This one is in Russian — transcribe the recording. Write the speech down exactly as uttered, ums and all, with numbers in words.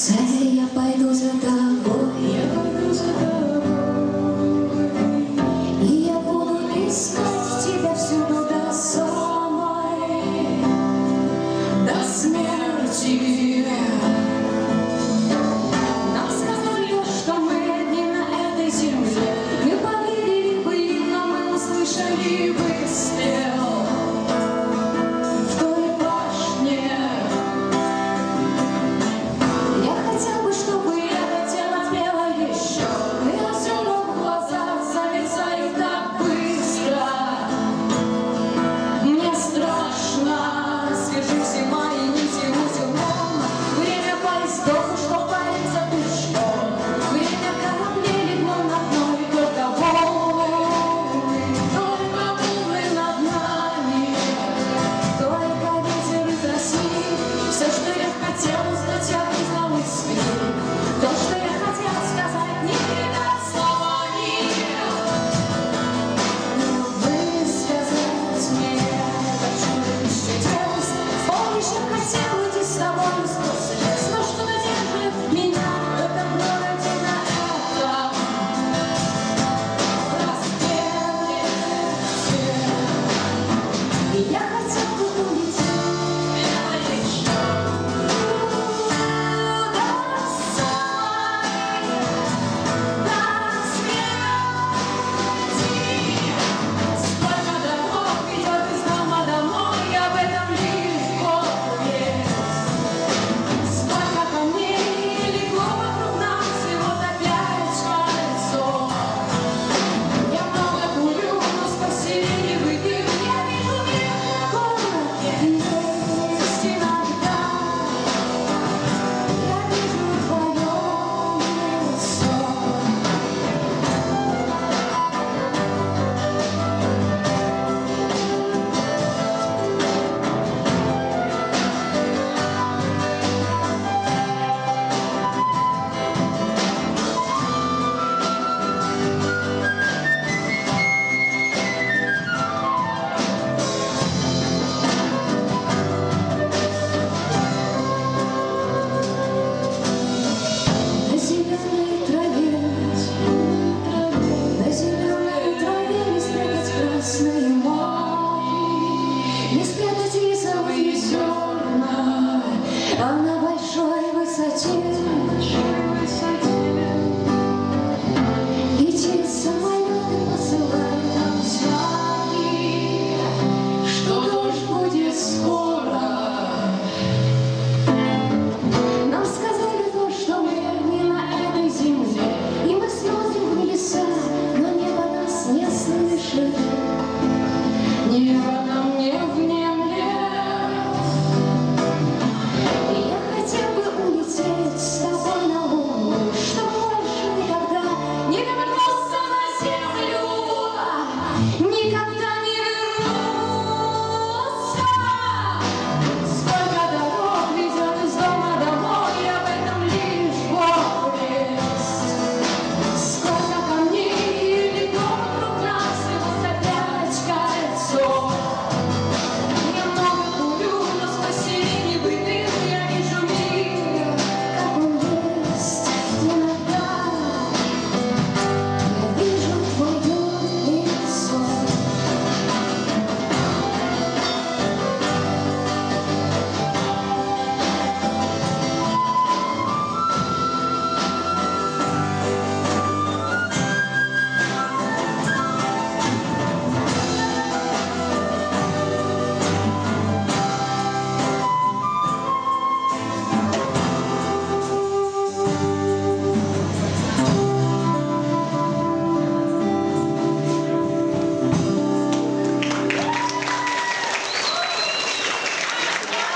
Цель, я пойду за тобой, я пойду за тобой, и я буду искать тебя всюду до самой, до смерти. Нам сказали, что мы одни на этой земле, мы поверили бы им, но мы услышали выстрел в той башне. Я хотел бы, чтобы это тело пело еще, и озера в глазах зависают так быстро. Мне страшно, свяжи все мои нити узелком. Время поездов ушло, парень за пешком. Время кораблей легло над мной, только волны, только волны над нами, только ветер из России. Все, что я хотел узнать, я признал из СМИ. То, что я хотел сказать, не передать словами, но высказать мне так, что еще чувств. Помнишь, я хотел уйти с тобой сквозь лес, но что держит меня в этом городе на этом рассвете. И я хотел бы улететь еще до самой, до смерти. Сколько дорог ведет из дома домой, об этом лишь Бог весть. Сколько камней легло вокруг нас, и вот опять кольцо. Я много курю, но сквозь сиреневый дым я вижу мир, город есть иногда. Я вижу твое лицо. На зеленой траве, на зеленой траве не спрятать красный май, не спрятать рисовые зерна, а на большой высоте